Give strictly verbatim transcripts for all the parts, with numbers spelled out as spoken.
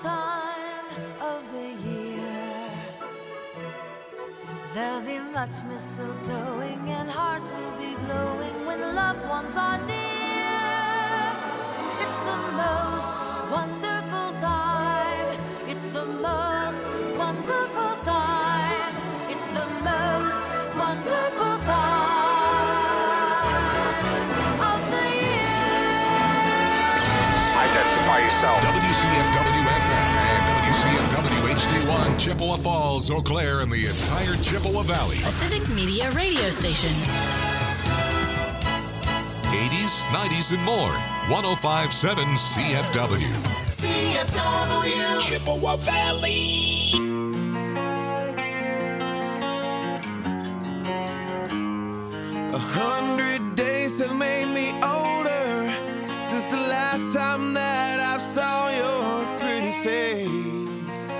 time of the year. There'll be much mistletoeing and hearts will be glowing when loved ones are near. It's the most wonderful time. It's the most wonderful time. It's the most wonderful time of the year. Identify yourself. W C F W F M and W C F W H D one, Chippewa Falls, Eau Claire, and the entire Chippewa Valley. A Civic Media radio station. eighties, nineties, and more. one oh five point seven C F W. C F W. Chippewa Valley. A hundred days have made me older since the last time that I saw your pretty face.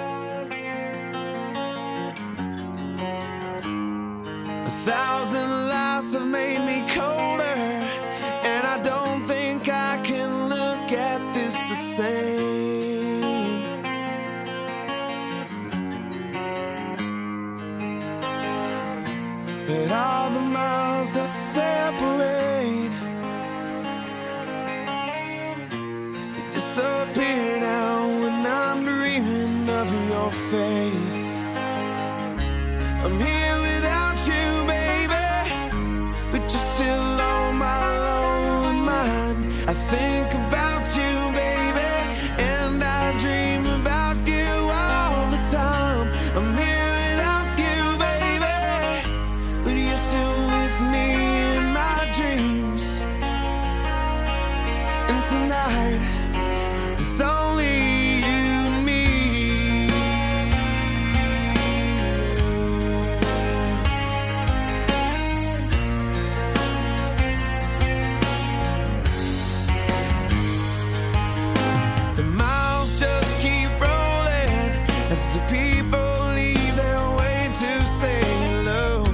A thousand lies have made me colder, and I don't think I can look at this the same. But all the miles that separate, they disappear now when I'm dreaming of your face. I'm here without you, baby, but you're still on my lonely mind. I think about you, baby, and I dream about you all the time. I'm here without you, baby, but you're still with me in my dreams. And tonight, it's only you and me. The miles just keep rolling as the people leave their way to say hello.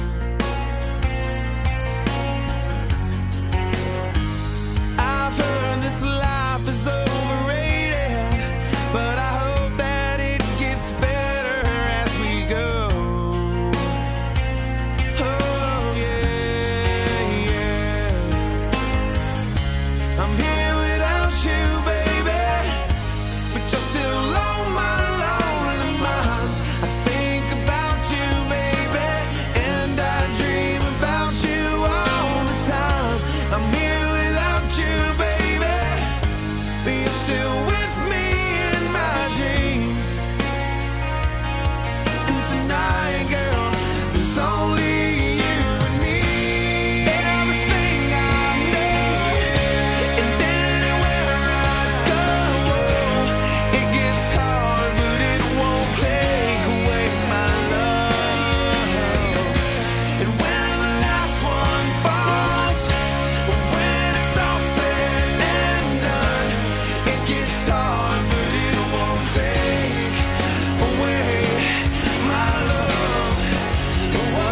I've heard this life is overrated, but I hope that it gets better as we go. Oh yeah, yeah. I'm here without you, baby, but you're still on my lonely mind. I think about you, baby, and I dream about you all the time. I'm here without you, baby, but you're still with me in my dreams. And tonight, girl, there's only you and me. Everything I know, and anywhere I go, it gets hard, but it won't take away my love. And when the last one falls, when it's all said and done, it gets hard, but it won't take away my love. Whoa,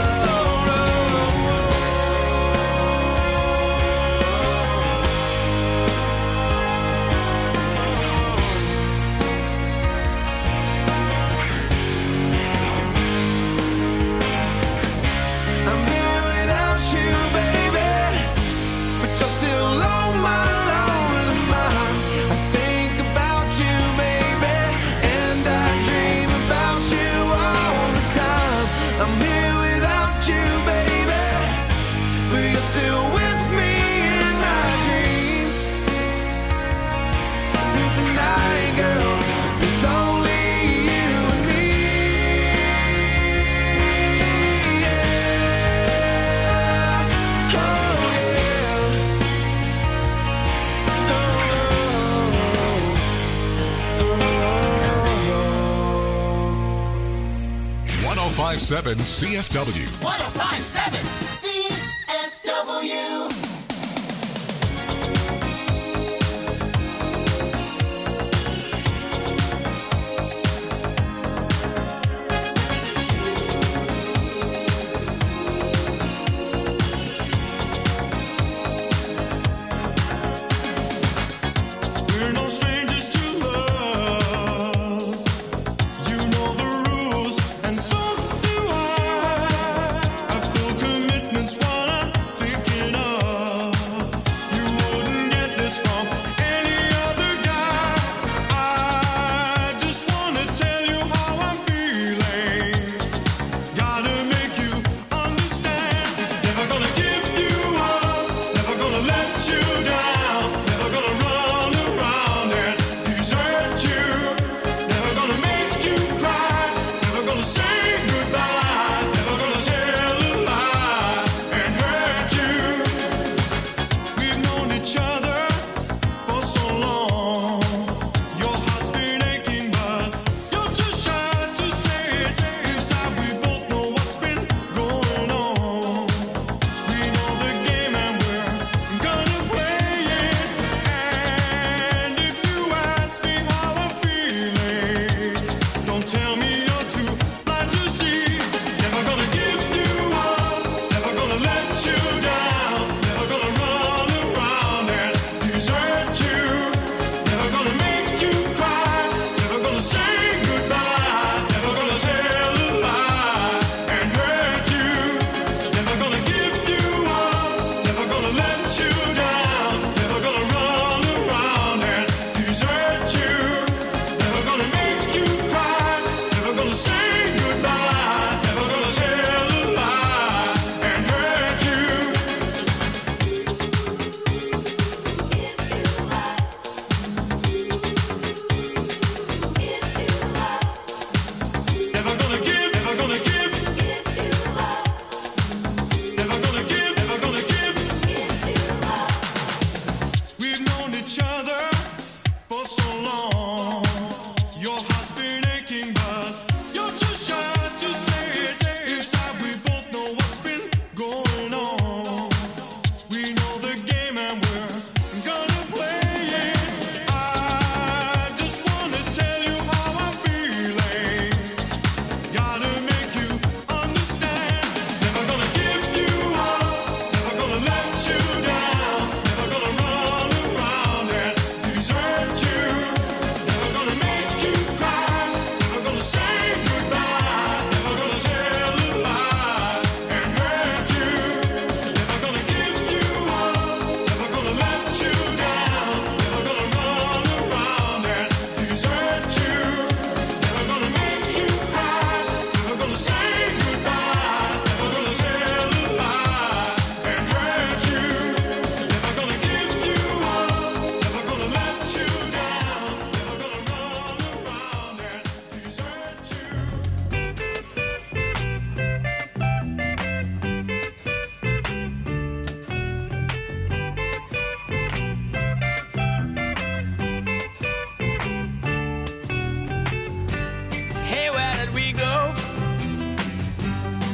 I'm here without you, baby, but you're still on my lonely mind. I think about you, baby, and I dream about you all the time. I'm here without you, baby, but you're still with me in my dreams. And tonight, girl, it's only you and me. Yeah. Oh, yeah. one oh five point seven C F W. one oh five point seven C F W. We're no strangers to love.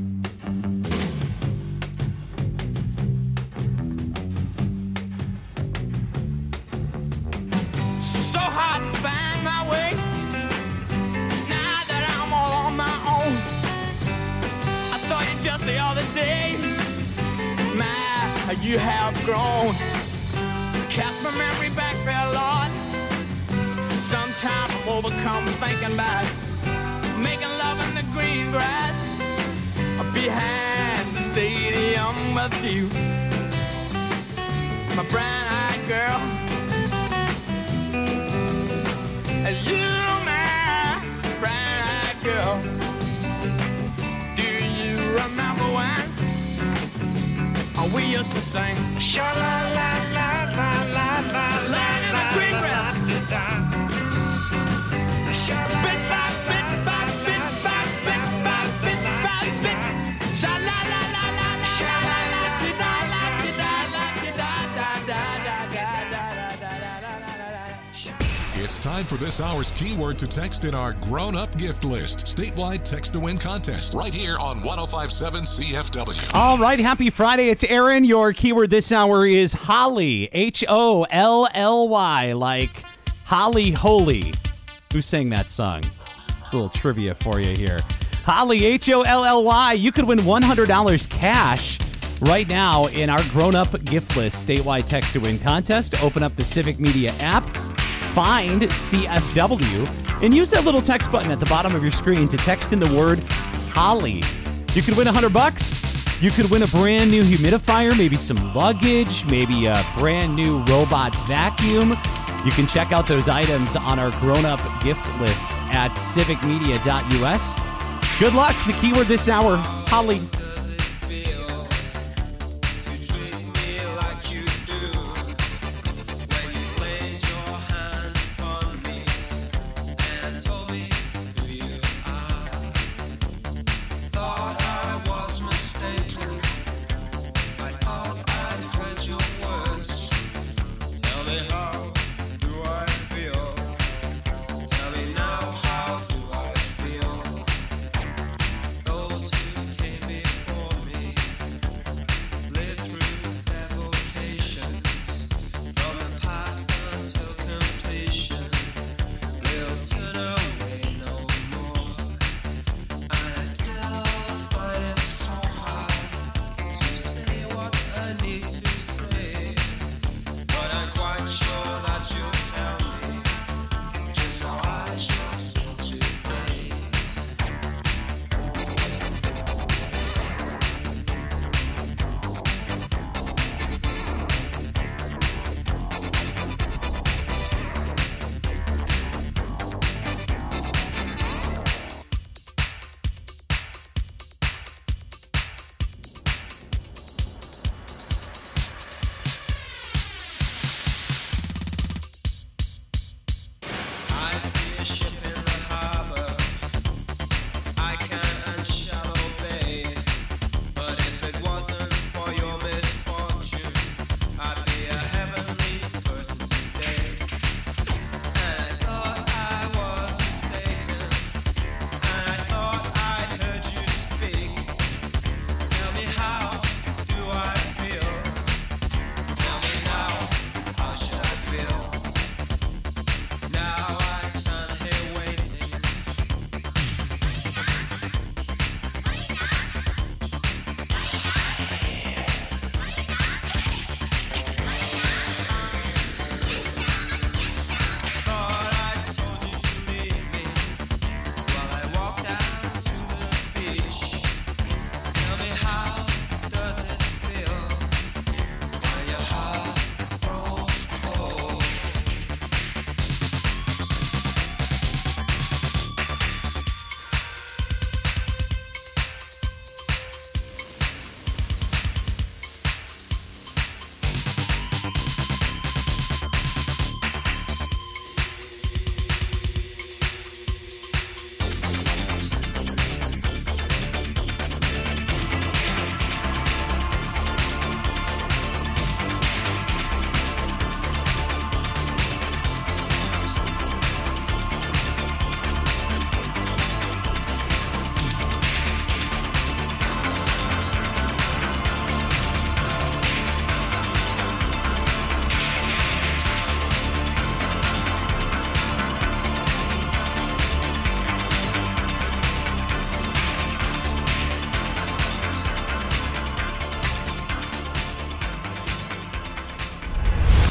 So hard to find my way. Now that I'm all on my own. I saw you just the other day. My, you have grown. Cast my memory back there, Lord. Sometimes I'm overcome thinking about making love in the green grass behind the stadium with you, my brown-eyed girl. You, my brown-eyed girl. Do you remember when we used to sing sha-la-la-la-la-la-la, land in the green grass? Bit by bit by bit by bit by bit by bit. It's time for this hour's keyword to text in our grown-up gift list. Statewide text-to-win contest right here on one oh five point seven C F W. All right, happy Friday. It's Aaron. Your keyword this hour is Holly. H O L L Y, like Holly Holy. Who sang that song? It's a little trivia for you here. Holly, H O L L Y. You could win one hundred dollars cash right now in our grown-up gift list statewide text-to-win contest. Open up the Civic Media app, find C F W, and use that little text button at the bottom of your screen to text in the word Holly. You could win one hundred bucks. You could win a brand new humidifier, maybe some luggage, maybe a brand new robot vacuum. You can check out those items on our grown-up gift list at civic media dot U S. Good luck. The keyword this hour, Holly. Those who came before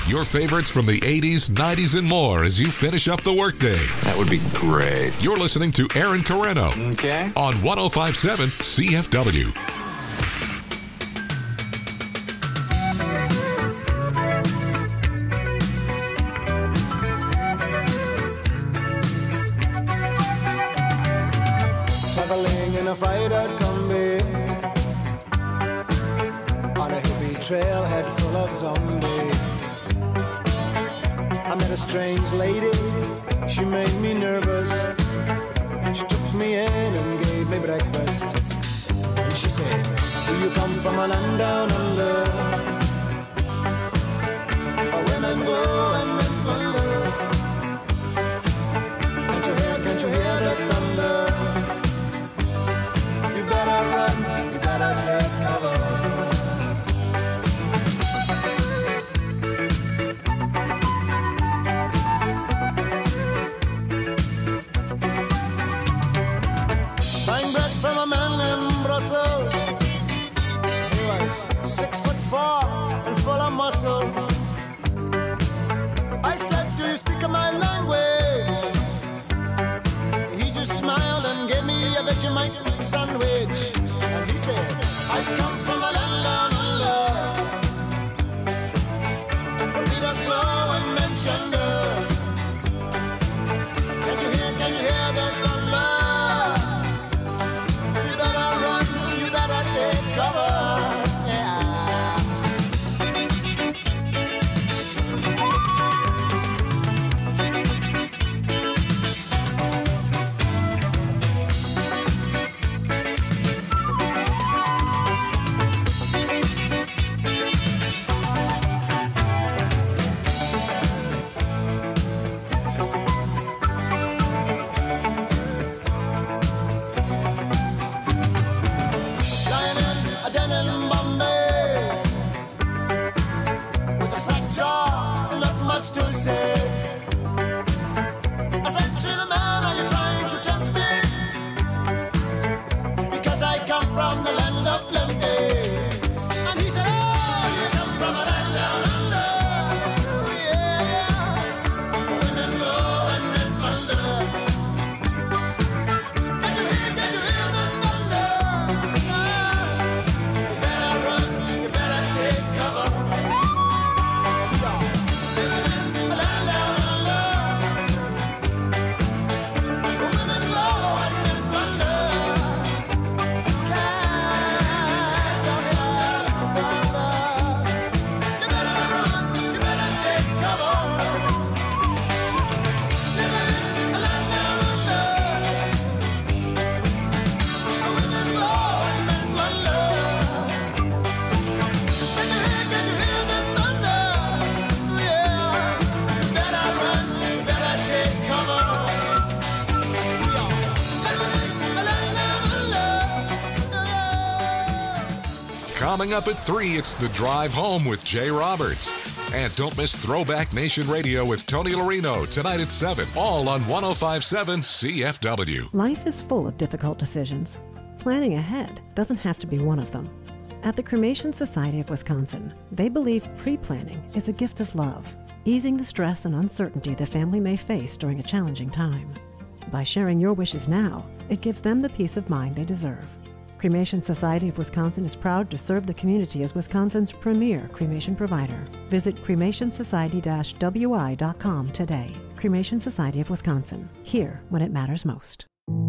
Your favorites from the eighties, nineties, and more as you finish up the workday. That would be great. You're listening to Aaron Carreno Okay. on one oh five point seven C F W. Traveling in a freighted combi on a hippie trailhead full of zombies. I met a strange lady, she made me nervous. She took me in and gave me breakfast. And she said, do you come from a land down under? Where women go and men wonder. Can't you hear, can't you hear the thunder? You better run, you better take cover. Buying bread from a man in Brussels. He was six foot four and full of muscle. I said, do you speak my language? He just smiled and gave me a Vegemite sandwich. And he said, I come from a land down under. The beaters flow and men chunder. Can't you hear, can't you hear the thunder? You better run, you better take cover. Yeah. Lying in a den in Bombay with a slack jaw, not much to say. I said to the man, are you trying to tempt me? Because I come from the land of plenty. And he said, oh, you come from a land down under. Yeah, women go and men wonder. Can't you hear, can't you hear the thunder? You better run, you better take cover. Living in the land down under. Women go and men wonder. Can't you hear the thunder? You better run, you better take cover. Living in the land down under. Women go and men wonder. Can you hear, can you hear the thunder? Yeah. You better run, you better take cover. Living in the land down under. Coming up at three, it's The Drive Home with Jay Roberts. And don't miss Throwback Nation Radio with Tony Larino tonight at seven, all on one oh five point seven C F W. Life is full of difficult decisions. Planning ahead doesn't have to be one of them. At the Cremation Society of Wisconsin, they believe pre-planning is a gift of love, easing the stress and uncertainty the family may face during a challenging time. By sharing your wishes now, it gives them the peace of mind they deserve. Cremation Society of Wisconsin is proud to serve the community as Wisconsin's premier cremation provider. Visit cremation society dash w i dot com today. Cremation Society of Wisconsin. Here when it matters most.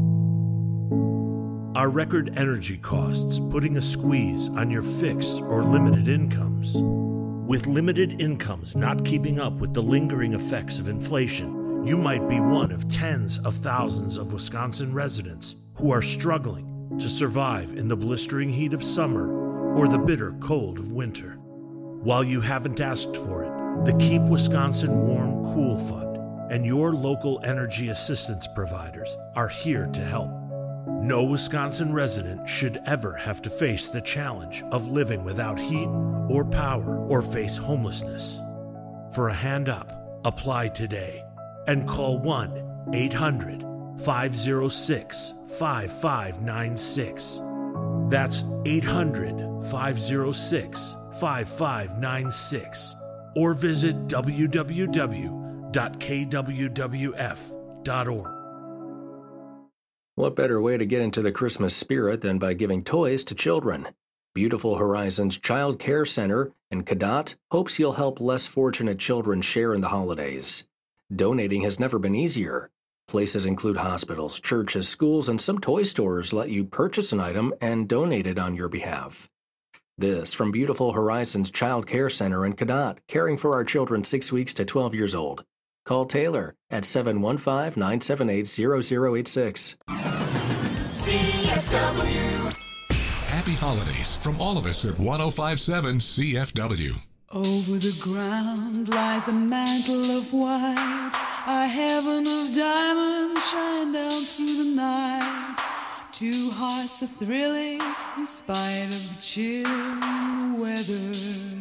Are record energy costs putting a squeeze on your fixed or limited incomes? With limited incomes not keeping up with the lingering effects of inflation, you might be one of tens of thousands of Wisconsin residents who are struggling to survive in the blistering heat of summer or the bitter cold of winter. While you haven't asked for it, the Keep Wisconsin Warm Cool Fund and your local energy assistance providers are here to help. No Wisconsin resident should ever have to face the challenge of living without heat or power or face homelessness. For a hand up, apply today and call one eight hundred five oh six five five nine six. That's eight hundred five oh six five five nine six. or visit w w w dot k w w f dot org. What better way to get into the Christmas spirit than by giving toys to children? Beautiful Horizons Child Care Center in Cadott hopes you'll help less fortunate children share in the holidays. Donating has never been easier. Places include hospitals, churches, schools, and some toy stores let you purchase an item and donate it on your behalf. This from Beautiful Horizons Child Care Center in Cadott, caring for our children six weeks to twelve years old. Call Taylor at seven one five, nine seven eight, zero zero eight six. C F W. Happy holidays from all of us at one oh five point seven C F W. Over the ground lies a mantle of white, a heaven of diamonds shine down through the night. Two hearts are thrilling in spite of the chill in the weather.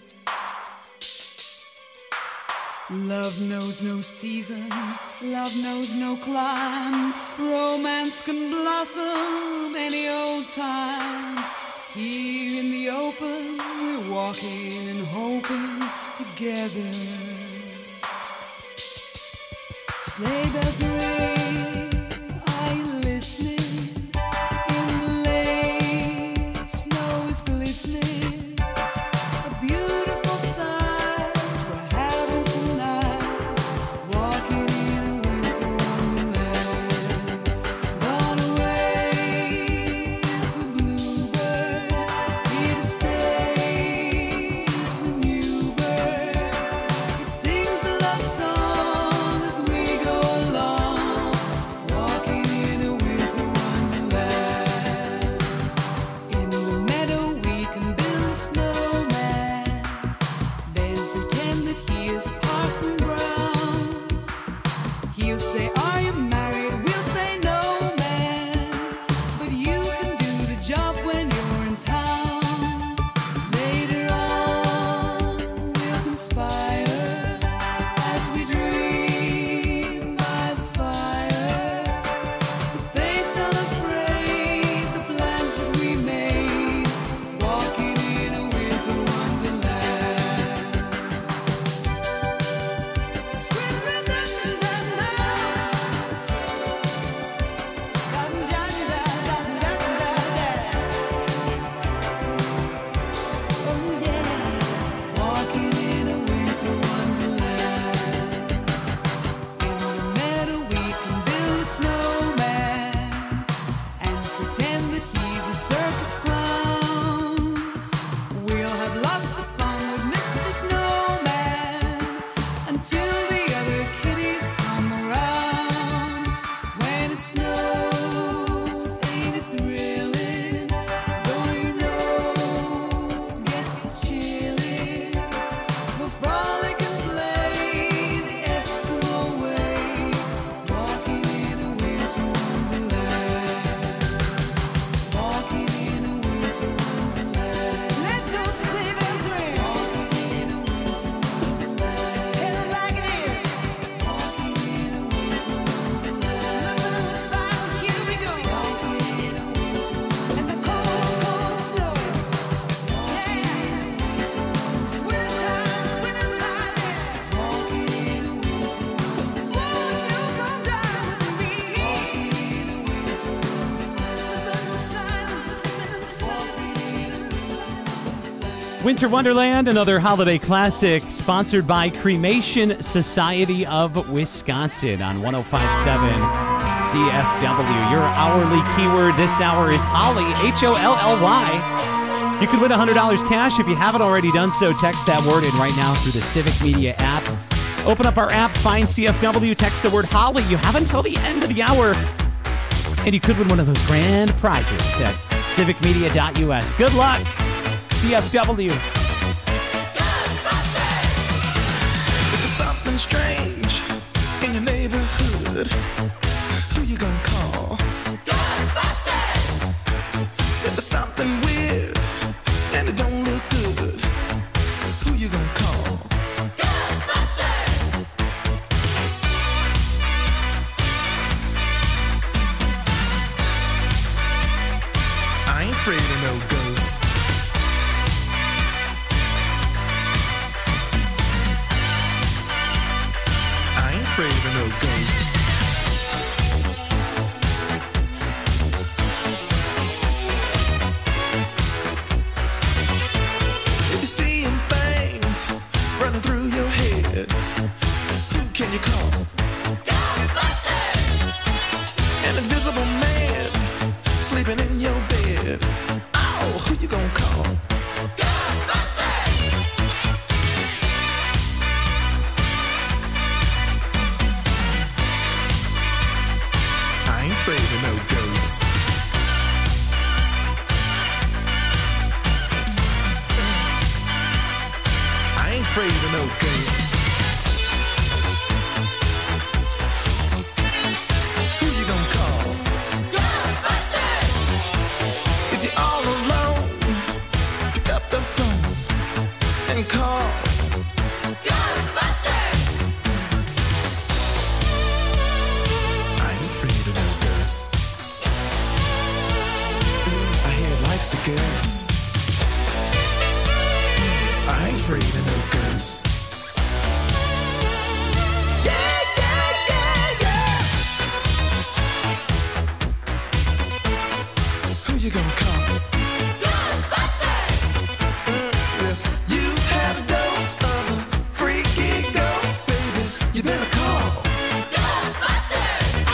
Love knows no season, love knows no clime. Romance can blossom any old time. Here in the open, we're walking and hoping together. Sleigh bells ring, are you listening? In the lane, snow is glistening. A beautiful sight we're having tonight. Walking in a winter wonderland. Gone away is the bluebird. Here to stay is the new bird. He sings a love song as we go along. Walking in a winter wonderland. In the meadow we can build a snowman. Then pretend that he is Parson Brown. He'll say, are you married? We'll say, no, man. But you can do the job when you're in town. Later on, we'll conspire as we dream by the fire to face unafraid the plans that we made. Walking in a winter wonderland. Sweet Oh yeah, walking in a winter wonderland. In the meadow we can build a snowman and pretend that he's a circus clown. We'll have lots of fun with Mister Snowman until the other kitties come around. When it snows, ain't it thrilling? Though your nose gets chilly, we'll frolic and play the Eskimo way. Walking in a winter wonderland. Walking in a winter wonderland. Let those sleigh bells ring. Walking in a winter wonderland. Tell it like it is. Walking in a winter wonderland. Slipping in the silent, here we go. Walking in a winter wonderland. And the cold, cold snow. Walking in a winter wonderland. Winter time, winter time, yeah. Walking in a winter wonderland. Won't you come down with me? Walking in a winter wonderland. Slipping in the silence, slipping in the silence. Winter Wonderland, another holiday classic, sponsored by Cremation Society of Wisconsin on one oh five point seven C F W. Your hourly keyword this hour is Holly, H O L L Y. You could win one hundred dollars cash if you haven't already done so. Text that word in right now through the Civic Media app. Open up our app, find C F W, text the word Holly. You have until the end of the hour, and you could win one of those grand prizes at civic media dot U S. Good luck, C F W. If there's something strange in your neighborhood, who you gonna call? Ghostbusters! If there's something weird and it don't look good, who you gonna call? Ghostbusters! I ain't afraid of no ghosts. afraid of no ghosts. If you're seeing things running through your head, who can you call? Ghostbusters! An invisible man sleeping in your bed. Oh, who you gonna call? Ghostbusters! I ain't afraid of no ghosts. I ain't afraid of no ghosts. Who you gonna call? Ghostbusters! If you're all alone, pick up the phone and call Ghostbusters! I ain't afraid of no ghosts. I hear it likes the girls. I ain't afraid of no ghosts. Yeah, yeah, yeah, yeah. Who you gonna call? Ghostbusters! If you had a dose of a freaky ghost, baby, you better call Ghostbusters!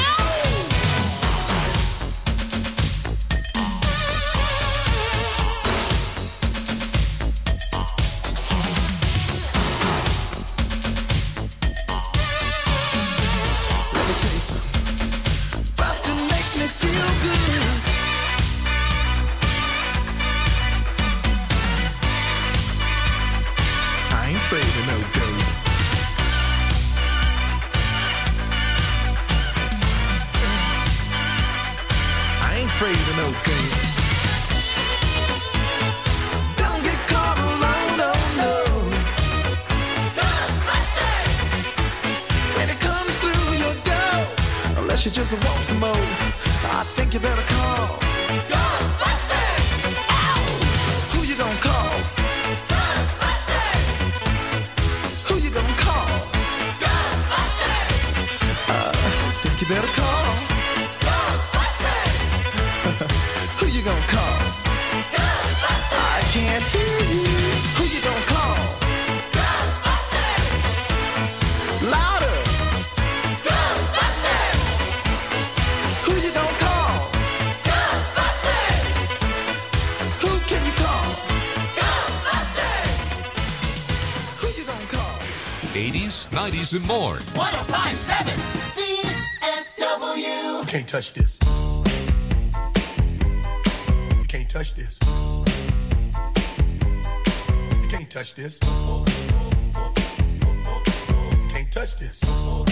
Let me tell you something. Bustin' makes me feel good. I ain't afraid of no ghosts. I ain't afraid of no ghosts. Don't get caught alone, no, no. Ghostbusters! When it comes through your door, unless you just want some more, I think you better call Ghostbusters! Ow! Who you gonna call? Ghostbusters! Who you gonna call? Ghostbusters! Uh, I think you better call Ghostbusters! Who you gonna call? Ghostbusters! I can't hear you. Who you gonna call? Ghostbusters! Louder! Ghostbusters! Who you gonna call? Ghostbusters! Who can you call? Ghostbusters! Who you gonna call? eighties, nineties, and more. one oh five point seven C F W. You can't touch this. You can't touch this. You can't touch this. You can't touch this.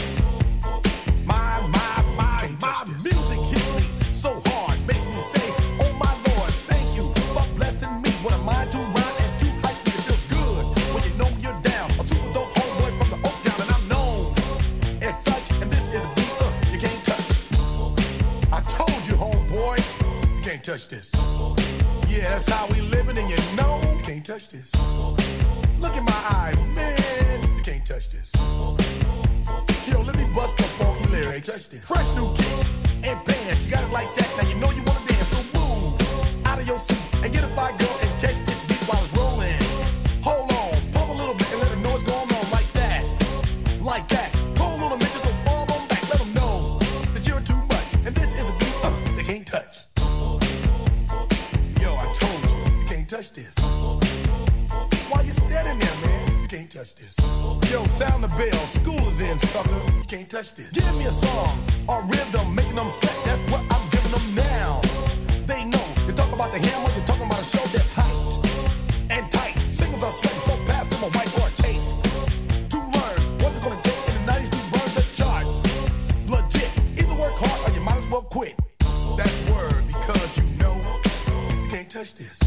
My, my, my, my music hits me so hard, makes me say, oh my Lord, thank you for blessing me. When I'm mind too rhyme and too hype, it feels good when you know you're down. A super dope homeboy from the Oak Town, and I'm known as such. And this is a beat uh, you can't touch. I told you, homeboy, you can't touch this. Yeah, that's how we living, and you know you can't touch this. Look in my eyes, man, you can't touch this. Yo, let me bust the funky lyrics. Fresh new kicks and bands, you got it like that. Now you know you wanna dance, so move out of your seat and get a fire girl and catch this beat while it's rolling. Hold on, pump a little bit and let them know what's going on like that, like that. Hold on a minute, just don't fall on back. Let them know that you're too much, and this is a beat uh, they can't touch. Yo, I told you, you can't touch this. Why you standing there, man? You can't touch this. Yo, sound the bell, school is in, sucker. You can't touch this. Give me a song or rhythm, making them sweat. That's what I'm giving them now. They know. You talk about the hammer, you're talking about a show that's hyped and tight. Singles are sweating so fast, them a whiteboard tape. To learn what it's gonna take in the nineties to burn the charts. Legit. Either work hard or you might as well quit. That's word, because you know you can't touch this.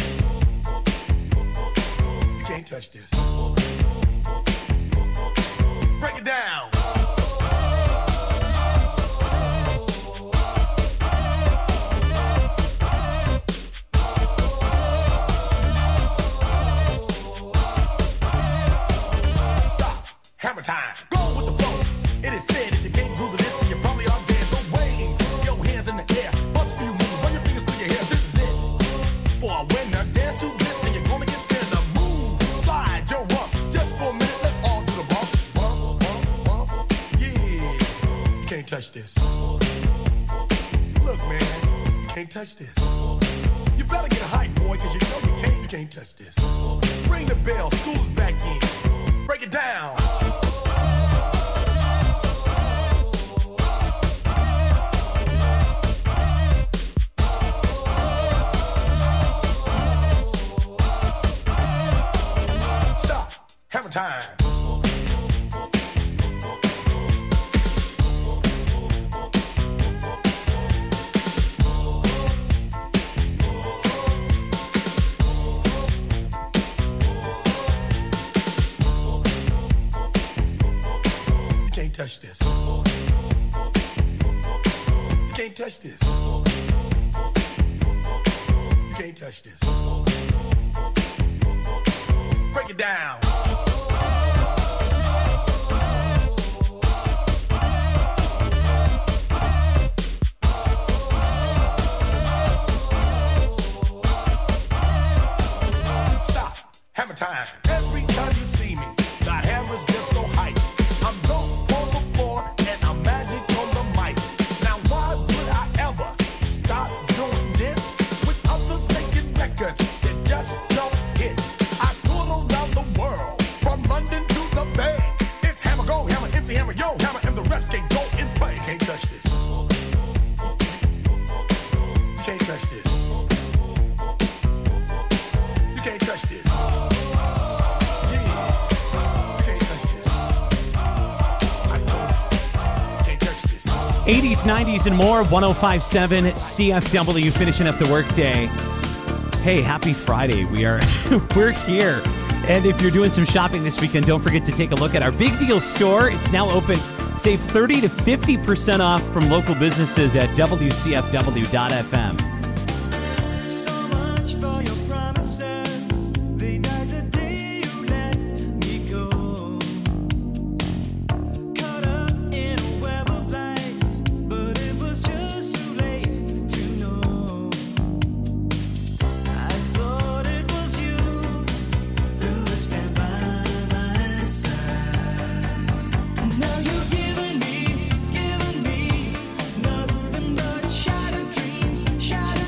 You can't touch this. Break it down. Stop. Hammer time. Go with the flow. It is touch this. Look, man, you can't touch this. You better get a hype, boy, because you know you can't, you can't touch this. Ring the bell, school's back in. Break it down. Stop. Hammer time. Touch this. You can't touch this. You can't touch this. Break it down. Stop. Hammer time. Every time you see me, the hammer's just so hype. I'm dope. And I'm magic on the mic. Now why would I ever stop doing this with others making records that just don't hit? I tour around the world, from London to the Bay. It's hammer go, hammer empty, hammer yo, hammer, and the rest can go and play. You can't touch this. You can't touch this. You can't touch this. eighties, nineties, and more. one oh five point seven C F W, finishing up the workday. Hey, happy Friday. We are we're here. And if you're doing some shopping this weekend, don't forget to take a look at our Big Deal store. It's now open. Save thirty to fifty percent off from local businesses at W C F W dot F M. Nothing but shattered dreams, shattered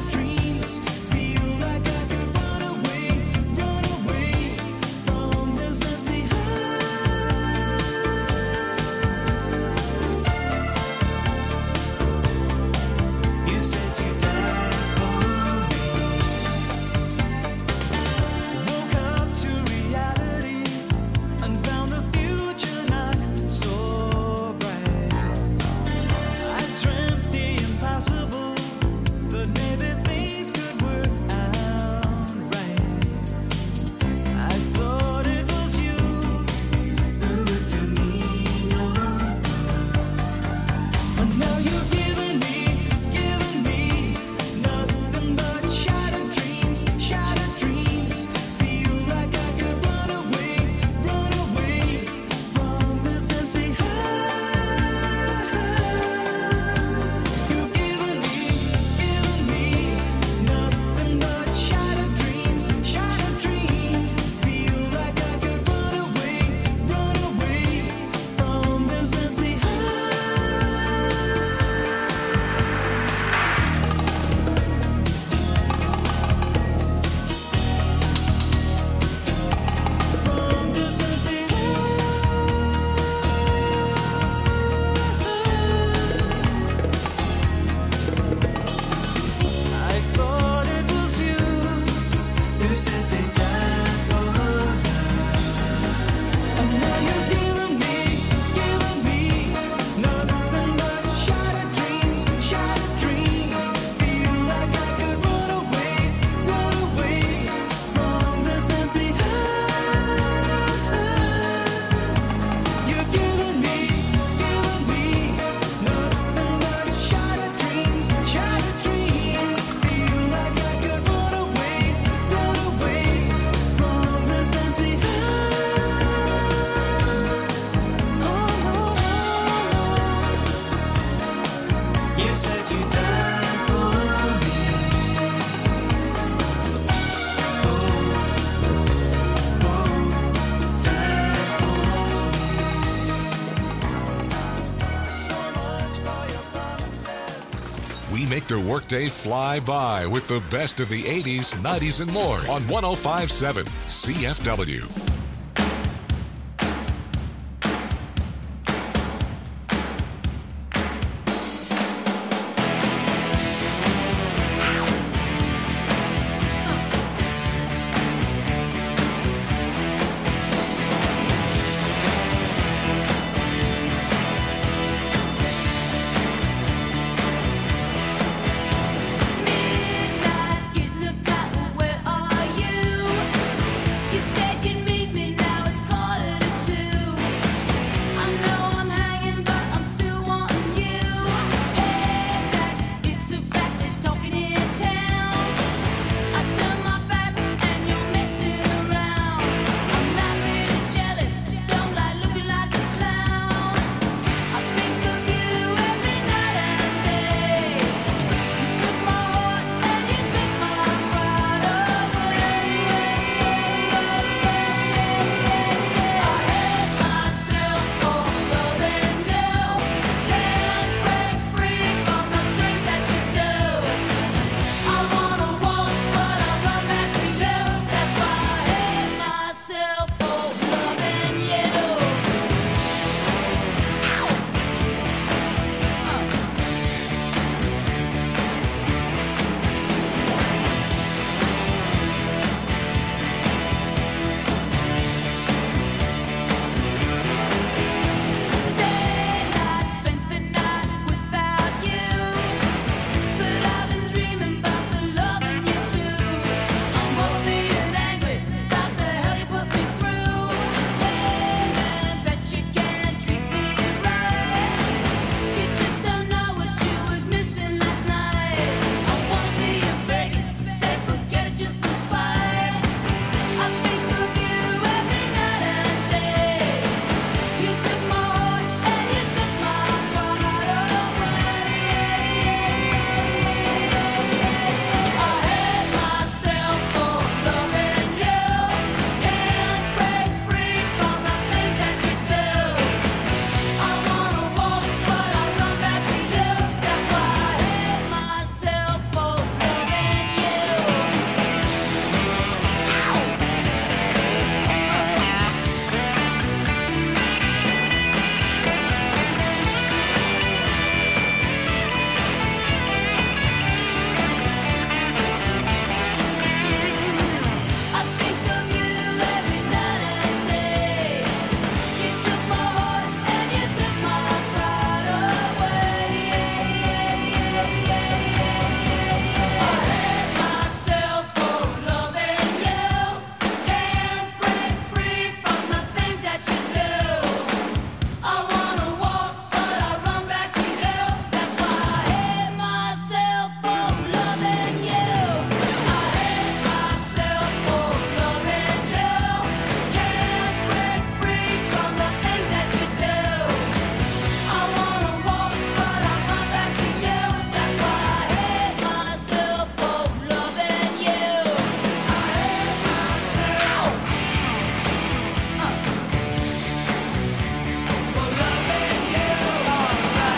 make their workday fly by with the best of the eighties, nineties, and more on one oh five point seven C F W. Getting uptight, where are you? You said you'd meet me, now it's quarter to two. I know I'm hanging, but I'm still wanting you. Hey Jack, it's a fact they're talking in town. I turn my back and you're messing around. I'm not really jealous, don't like looking like a clown. I think of you every night and day. You took my heart and you took my pride away. I hate myself for loving you. Can't break free from the things that you do. I wanna walk, but I run back to you. That's why I hate myself for loving you. Daylight, spent the night without you, but I've been dreaming about the loving you do. I'm over being angry about the hell you put me through. Hey man, bet you can't treat me right. You just don't know what you was missing last night. I wanna see you begging, say forget it just for spite. I think of you every night and day. You took my heart and you took my pride away. I hate myself for loving you. Can't break free from the things that you do. I wanna walk, but I run back to you. That's why I hate myself for loving you. I think of you every night and day. You took my heart and you took my pride away. I hate myself for loving you. Can't break free from the things that you do. I wanna walk, but I run back to you. That's why I hate myself for loving you. I hate myself for loving you. Can't break free from the things that you do. I wanna walk, but I run back to you. That's why I hate myself for loving you. I hate myself for loving you. I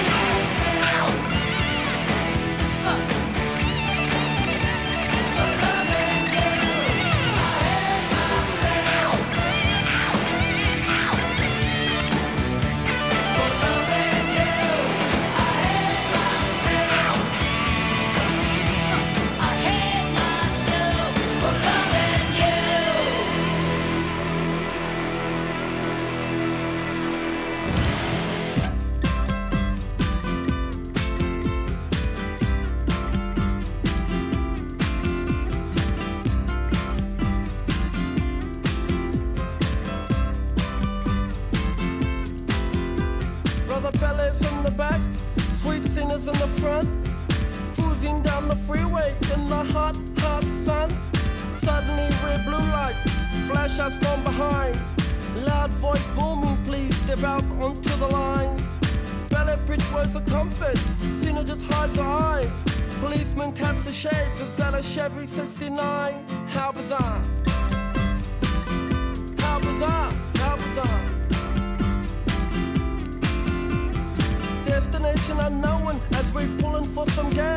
hate myself for loving you. Brother Bellas in the back, sweet singers in the front, cruising down the freeway in the hot, hot sun. Suddenly red blue lights flash us from behind. Loud voice booming, please step out onto the line. Ballet bridge words of comfort, Cena just hides her eyes. Policeman taps the shades, is that a Chevy sixty-nine? How bizarre. How bizarre, how bizarre. Destination unknown as we're pulling for some gas.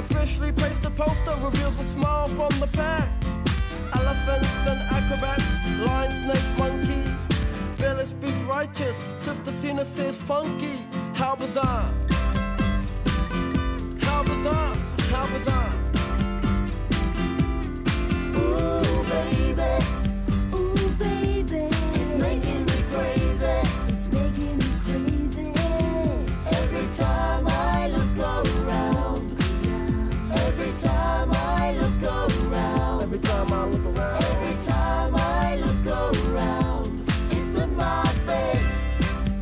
Officially placed a poster, reveals a smile from the pack. Elephants and acrobats, lion, snakes, monkey. Billy speaks righteous, Sister Cena says funky. How bizarre. How bizarre, how bizarre. Ooh, baby, ooh, baby, it's making me crazy, it's making me crazy. Every time I look around, every time I look around, every time I look around, every time I look around, it's in my face.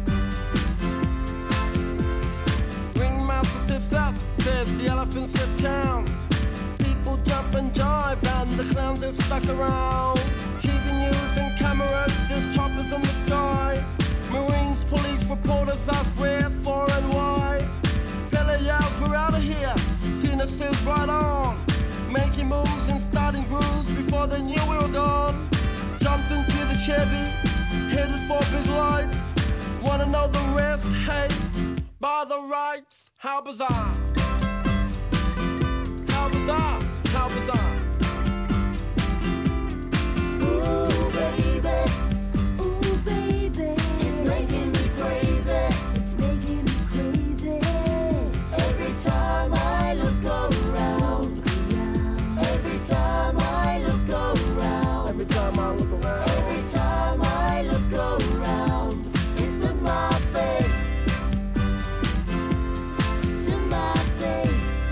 Ringmaster stiffs up, says the elephant stiff town. People jump and jive and the clowns are stuck around. T V news and cameras, there's choppers in the sky. Marines, police, reporters ask where, for and why. Billy yells, we're out of here. Cena says right on. Making moves and starting grooves before they knew we were gone. Jumped into the Chevy, headed for big lights. Wanna know the rest? Hey, by the rights, how bizarre. How bizarre, how bizarre. Ooh, baby, ooh, baby, it's making me crazy, it's making me crazy. Every time I look around, every time I look around, every time I look around, every time I look around, it's in my face, it's in my face.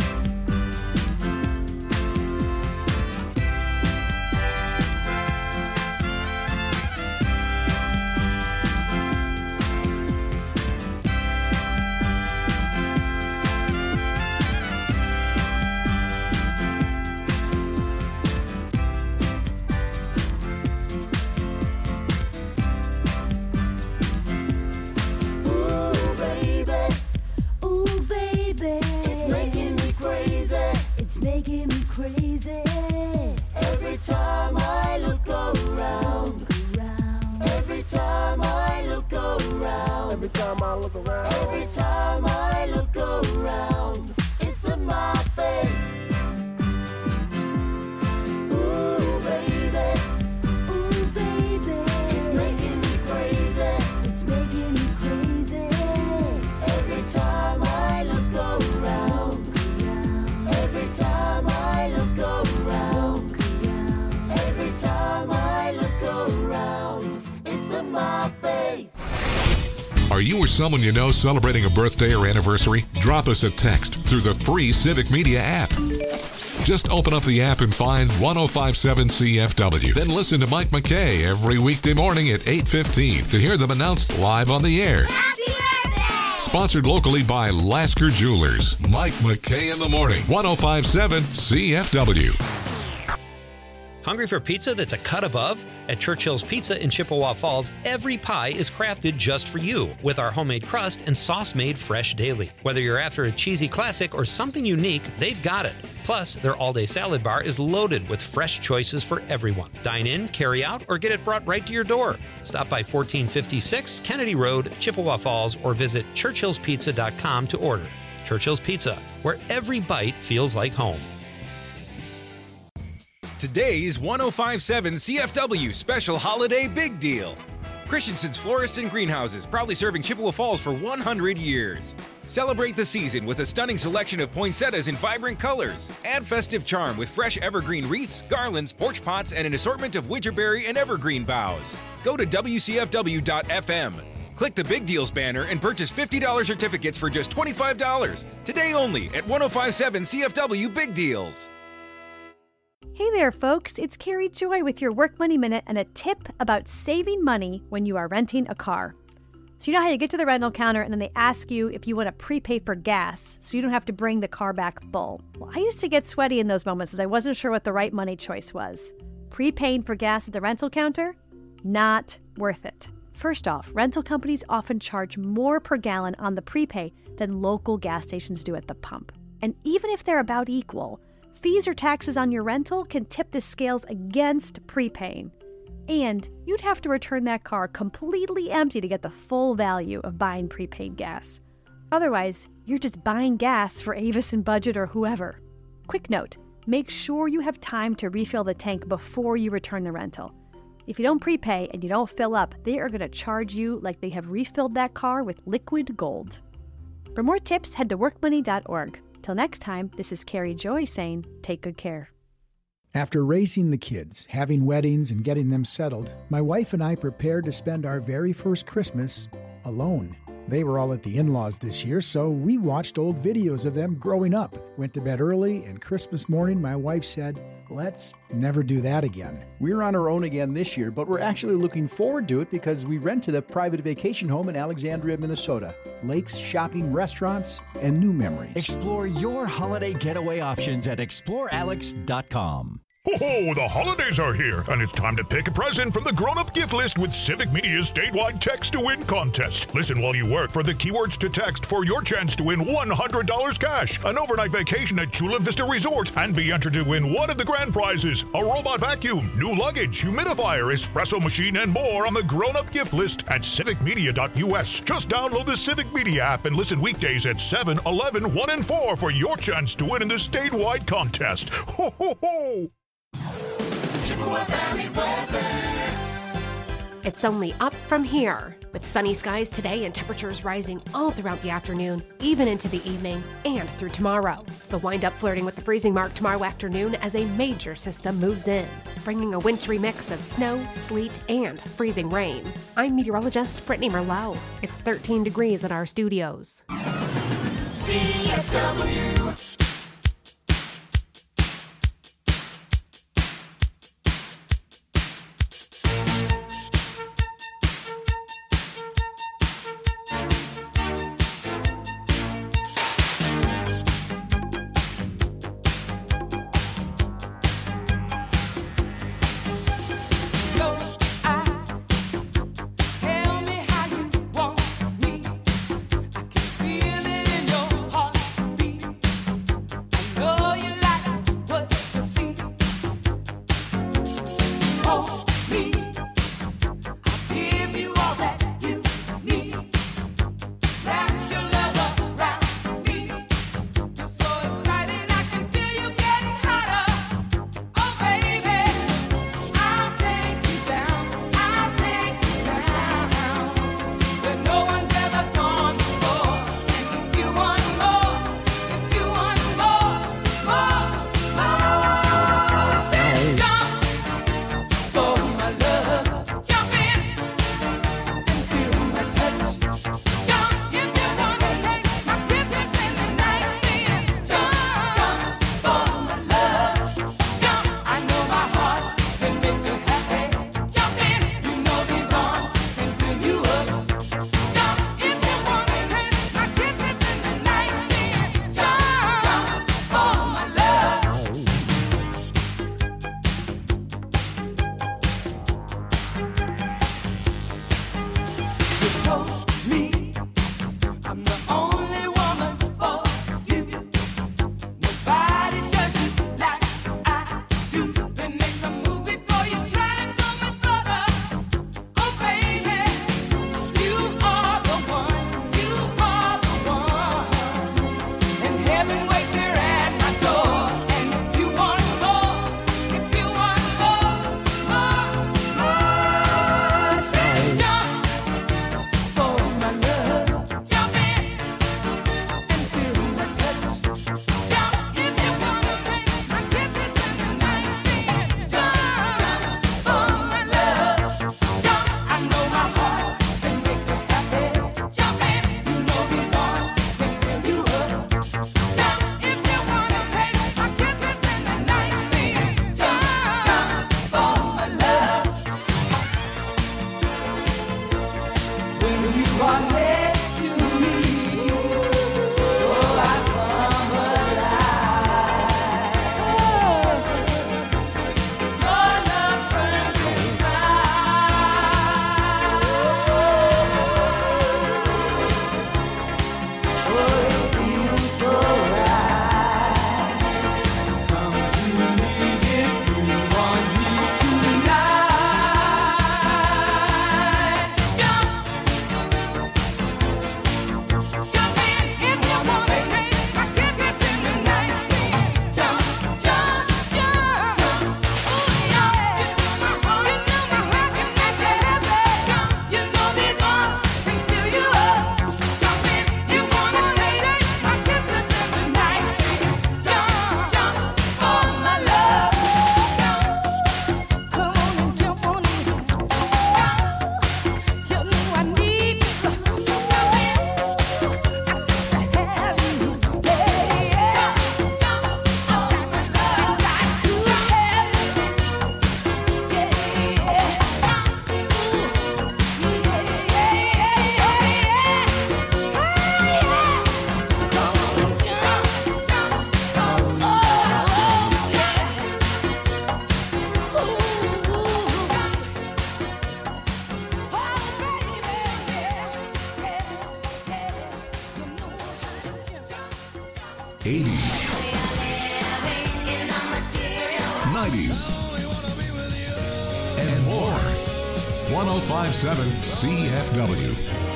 Ooh, baby, ooh, baby, it's making me crazy, it's making me crazy. Every time I look around, every time I look around, every time I look around, every time I look around, it's in my face. Ooh, baby, ooh, baby, it's making me crazy, it's making me crazy. Every time I look around, every time I look around, every time I look around, it's in my face. Are you or someone you know celebrating a birthday or anniversary? Drop us a text through the free Civic Media app. Just open up the app and find one oh five seven C F W. Then listen to Mike McKay every weekday morning at eight fifteen to hear them announced live on the air. Happy birthday! Sponsored locally by Lasker Jewelers. Mike McKay in the morning. one oh five seven C F W. Hungry for pizza that's a cut above? At Churchill's Pizza in Chippewa Falls, every pie is crafted just for you with our homemade crust and sauce made fresh daily. Whether you're after a cheesy classic or something unique, they've got it. Plus, their all-day salad bar is loaded with fresh choices for everyone. Dine in, carry out, or get it brought right to your door. Stop by fourteen fifty-six Kennedy Road, Chippewa Falls, or visit churchills pizza dot com to order. Churchill's Pizza, where every bite feels like home. Today's one oh five point seven C F W Special Holiday Big Deal. Christensen's Florist and Greenhouses, proudly serving Chippewa Falls for one hundred years. Celebrate the season with a stunning selection of poinsettias in vibrant colors. Add festive charm with fresh evergreen wreaths, garlands, porch pots, and an assortment of widgerberry and evergreen boughs. Go to W C F W dot F M. Click the Big Deals banner and purchase fifty dollars certificates for just twenty-five dollars. Today only at one oh five point seven C F W Big Deals. Hey there, folks. It's Carrie Joy with your Work Money Minute and a tip about saving money when you are renting a car. So you know how you get to the rental counter and then they ask you if you want to prepay for gas so you don't have to bring the car back full. Well, I used to get sweaty in those moments as I wasn't sure what the right money choice was. Prepaying for gas at the rental counter? Not worth it. First off, rental companies often charge more per gallon on the prepay than local gas stations do at the pump. And even if they're about equal, fees or taxes on your rental can tip the scales against prepaying. And you'd have to return that car completely empty to get the full value of buying prepaid gas. Otherwise, you're just buying gas for Avis and Budget or whoever. Quick note, make sure you have time to refill the tank before you return the rental. If you don't prepay and you don't fill up, they are going to charge you like they have refilled that car with liquid gold. For more tips, head to work money dot org. Till next time, this is Carrie Joy saying, take good care. After raising the kids, having weddings, and getting them settled, my wife and I prepared to spend our very first Christmas alone. They were all at the in-laws this year, so we watched old videos of them growing up, went to bed early, and Christmas morning my wife said, let's never do that again. We're on our own again this year, but we're actually looking forward to it because we rented a private vacation home in Alexandria, Minnesota. Lakes, shopping, restaurants, and new memories. Explore your holiday getaway options at explore alex dot com. Ho-ho, the holidays are here, and it's time to pick a present from the grown-up gift list with Civic Media's statewide text-to-win contest. Listen while you work for the keywords to text for your chance to win one hundred dollars cash, an overnight vacation at Chula Vista Resort, and be entered to win one of the grand prizes, a robot vacuum, new luggage, humidifier, espresso machine, and more on the grown-up gift list at civic media dot u s. Just download the Civic Media app and listen weekdays at seven, eleven, one, and four for your chance to win in the statewide contest. Ho-ho-ho! Chippewa Valley weather. It's only up from here, with sunny skies today and temperatures rising all throughout the afternoon, even into the evening and through tomorrow. They'll wind up flirting with the freezing mark tomorrow afternoon as a major system moves in, bringing a wintry mix of snow, sleet, and freezing rain. I'm meteorologist Brittany Merlot. It's thirteen degrees in our studios. C F W. Feel it in your heart beat. eighties, nineties, and more. one oh five point seven C F W.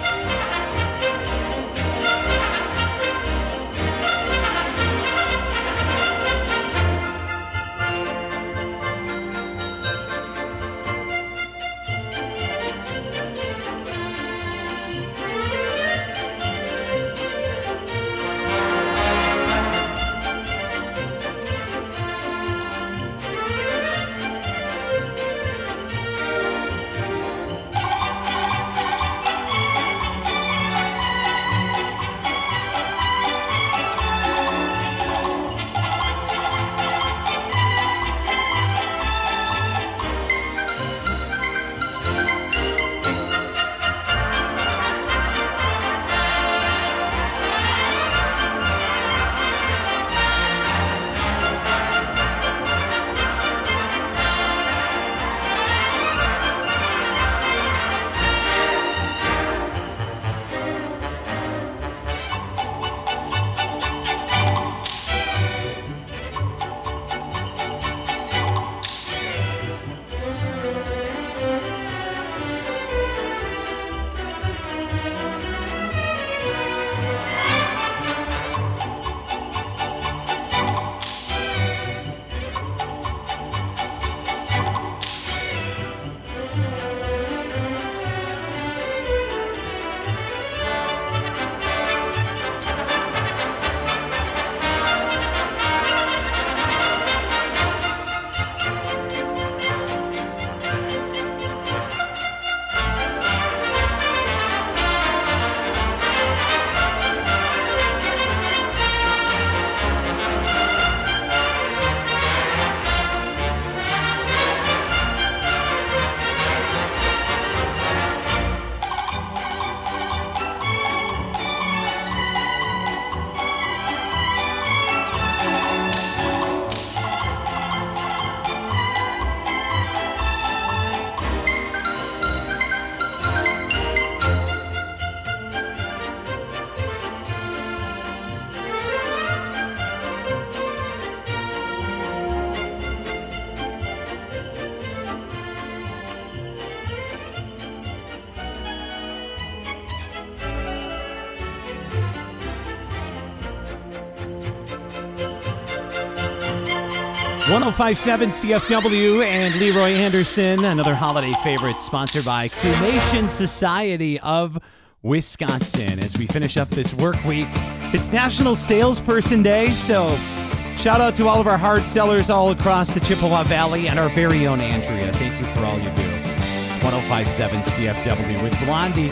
one oh five point seven C F W and Leroy Anderson, another holiday favorite, sponsored by Cremation Society of Wisconsin. As we finish up this work week, it's National Salesperson Day, so shout out to all of our hard sellers all across the Chippewa Valley and our very own Andrea. Thank you for all you do. one oh five point seven C F W with Blondie.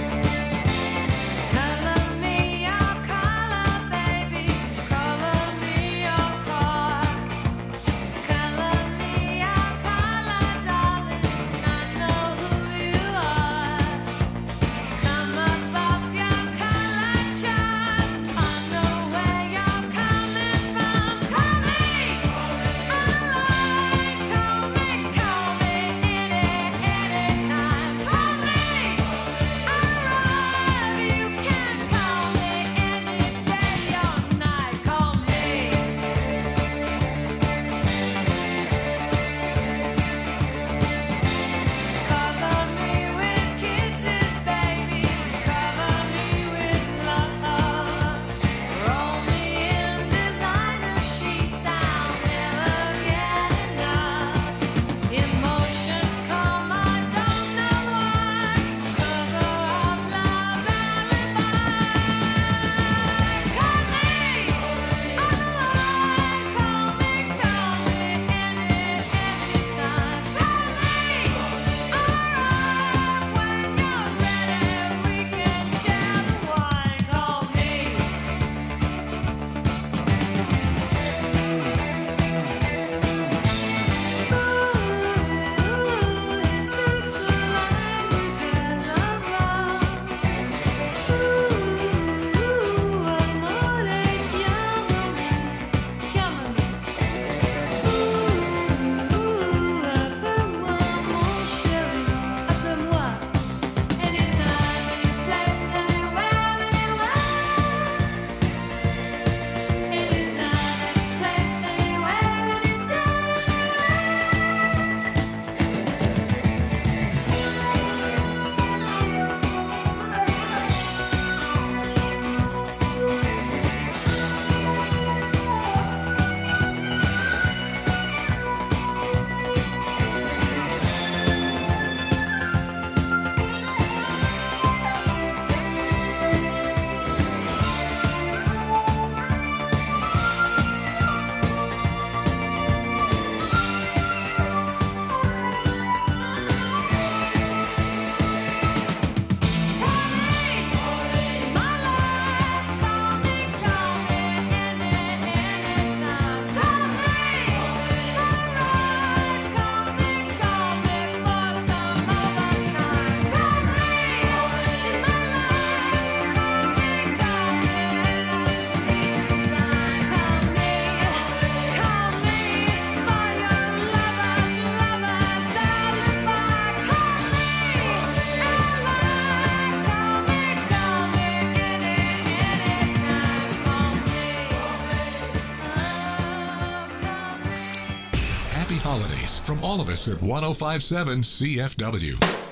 holidays from all of us at one oh five seven C F W.